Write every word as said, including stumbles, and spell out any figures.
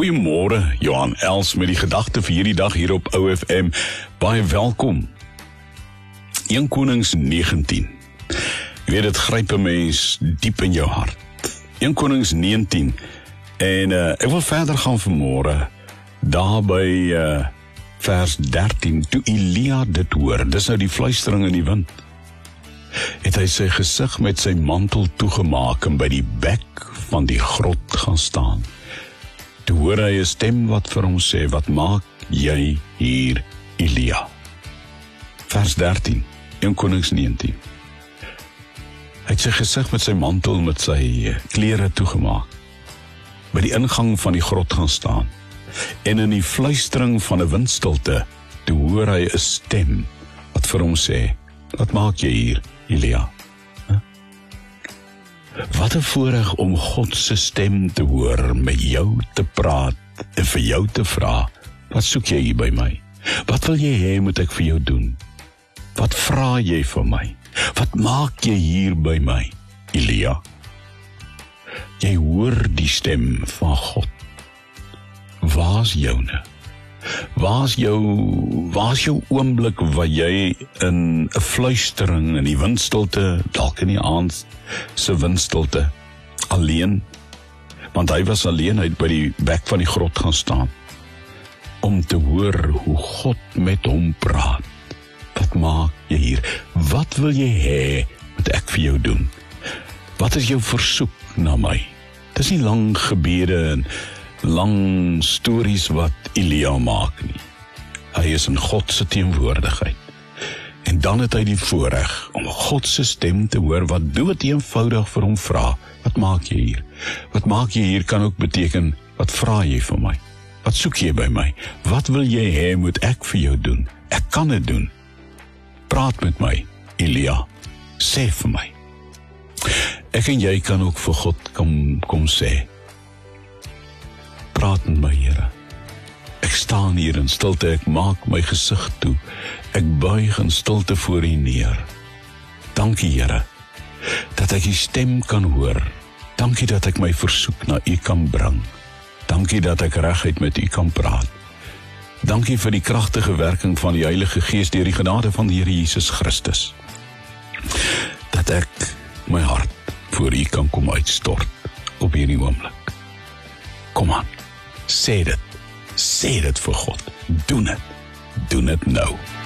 Goeiemôre, Johan Els met die gedagte vir hierdie dag hier op O F M. Baie welkom. Eerste Konings negentien. Jy weet, dit gryp 'n mens diep in jou hart. Eerste Konings negentien. En uh, ek wil verder gaan vanmôre, daar by uh, vers dertien, toe Elia dit hoor, dis nou die fluistering in die wind, het hy sy gesig met sy mantel toegemaak en by die bek van die grot gaan staan. Toe hoor hy 'n stem wat vir hom sê, wat maak jy hier, Elia? Vers dertien, Eerste Konings negentien. Hy het sy gesig met sy mantel, met sy klere toegemaak, by die ingang van die grot gaan staan, en in die fluistering van 'n windstilte, toe hoor hy 'n stem wat vir hom sê, wat maak jy hier, Elia? Huh? Wat 'n voorreg om God se stem te hoor, met jou te praat en vir jou te vra, wat soek jy hier by my? Wat wil jy hê moet ek vir jou doen? Wat vra jy van my? Wat maak jy hier by my, Elia? Jy hoor die stem van God. Waar's joune? Waar's jou, waar's jou oomblik wat jy in 'n fluistering, in die windstilte, dalk in die aand se windstilte, alleen, want hy was alleen, hy het by die bek van die grot gaan staan, om te hoor hoe God met hom praat. Wat maak jy hier? Wat wil jy hê moet ek vir jou doen? Wat is jou versoek na my? Dis nie lang gebede en lang stories wat Elia maak nie. Hy is in God se teenwoordigheid. En dan het hy die voorreg om God se stem te hoor wat dood eenvoudig vir hom vra. Wat maak jy hier? Wat maak jy hier kan ook beteken, wat vra jy van my? Wat soek jy by my? Wat wil jy hê moet ek vir jou doen? Ek kan dit doen. Praat met my, Elia. Sê vir my. Ek en jy kan ook vir God kom, kom sê, praat met my, Here. Ek staan hier in stilte, ek maak my gesig toe, ek buig in stilte voor U neer. Dankie, Here, dat ek U stem kan hoor. Dankie dat ek my versoek na U kan bring. Dankie dat ek reguit met U kan praat. Dankie vir die kragtige werking van die Heilige Gees deur die genade van die Here Jesus Christus. Dat ek my hart voor U kan kom uitstort op hierdie oomblik. Kom aan, sê dit, sê dit vir God. Doen dit, doen dit nou.